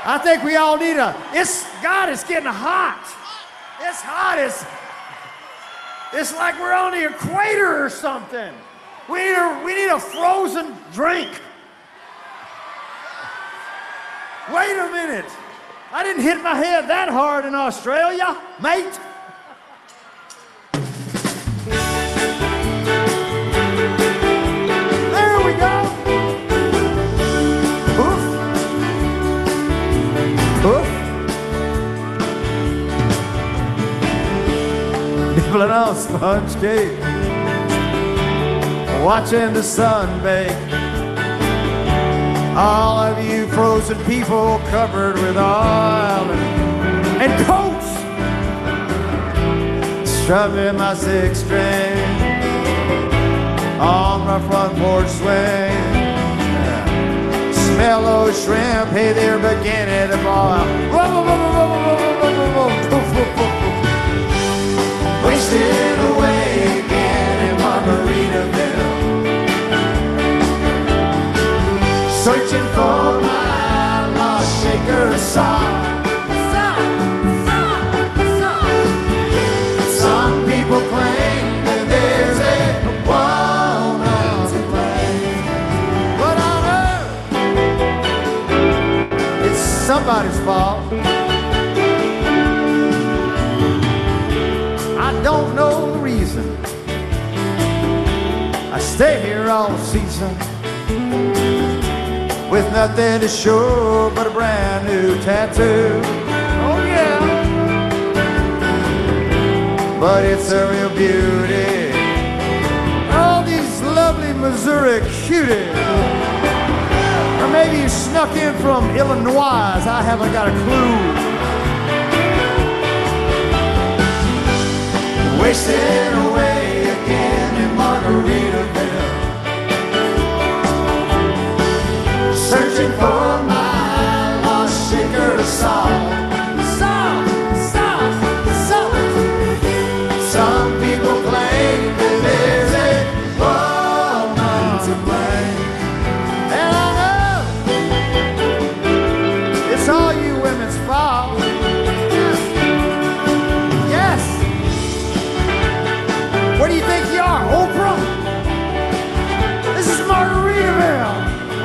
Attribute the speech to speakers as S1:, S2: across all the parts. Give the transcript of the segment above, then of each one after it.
S1: I think we all need God, it's getting hot. It's hot. It's like we're on the equator or something. We need a frozen drink. Wait a minute. I didn't hit my head that hard in Australia, mate. There we go. Oof. Oof. Nibbling on sponge cake, watching the sun bake. All of you frozen people covered with oil and coats, strumming my six string on my front porch swing. Smell those shrimp, hey, they're beginning to boil. Wasted away again in Margaritaville, searching for my lost shaker song. Some people claim that there's a woman to blame, but on earth, it's somebody's fault. I don't know the reason I stay here all season, with nothing to show but a brand new tattoo. Oh yeah, but it's a real beauty. All these lovely Missouri cuties, or maybe you snuck in from Illinois. I haven't got a clue. Wasted away again in Margaritaville, searching for my lost shaker of salt. Salt, salt, salt. Some people claim that there's a woman to blame, and I know it's all you women's fault. Yes. What do you think you are, Oprah? This is Margaritaville.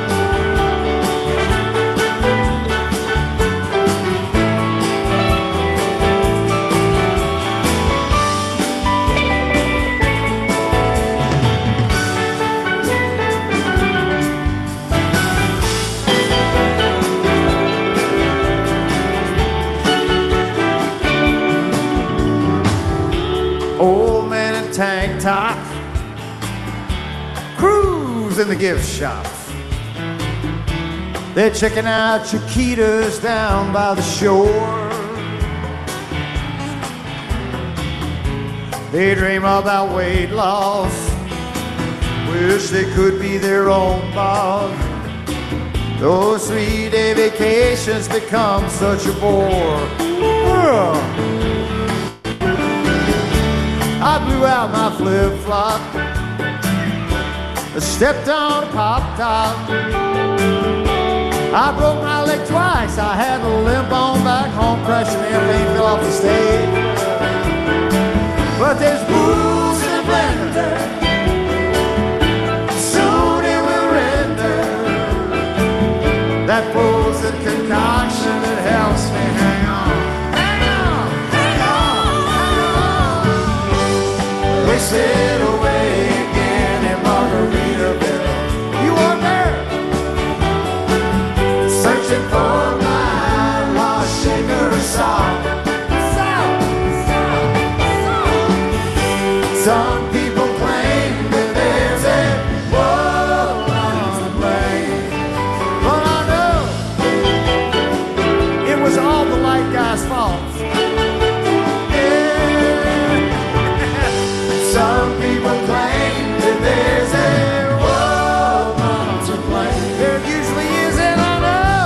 S1: Old man in tank top, cruise in the gift shops. They're checking out Chiquitas down by the shore. They dream about weight loss, wish they could be their own boss. Those 3-day vacations become such a bore. I blew out my flip-flop, I stepped on a pop-top. I broke my leg twice, I had to limp on back home, crashing everything fell off the stage. But there's booze in the blender, soon it will render that frozen concoction that helps me hang on. Wasted away again in Margaritaville. You are there, searching for my lost shaker of salt. Some people claim that there's a woman to blame, but I know it was all the light guy's fault. Some people claim that there's a woman to blame. There usually is, and I know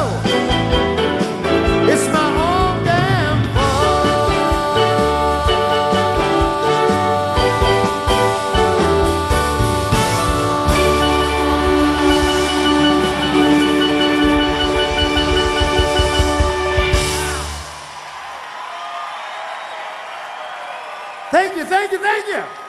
S1: it's my own damn Thank you, thank you, thank you.